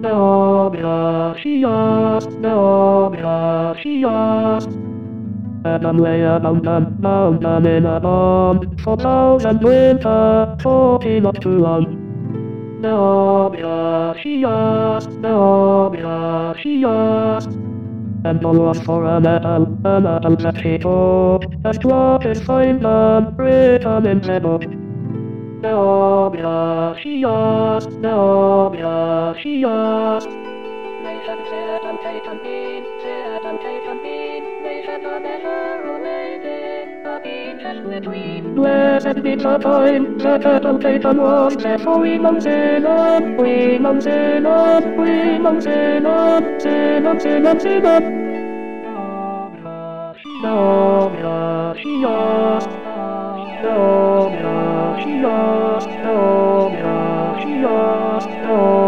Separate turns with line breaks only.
Neobiasias, Neobiasias. Adam lay a mountain in a bomb, for clouds and winter, talking not too long. Neobiasias, Neobiasias. And all was for a metal that he took, as plotted find them, written in the book. Neobiasias, Neobiasias. They said sit and take and bean, sit and take and bean. They said the measure related, the bean just between. Blessed be the time, the kettle Satan was, therefore we non sin up, we non sin up, we non sin up, sin up, sin up, sin up. Neobiasias, Neobiasias, Neobiasias, Neobiasias.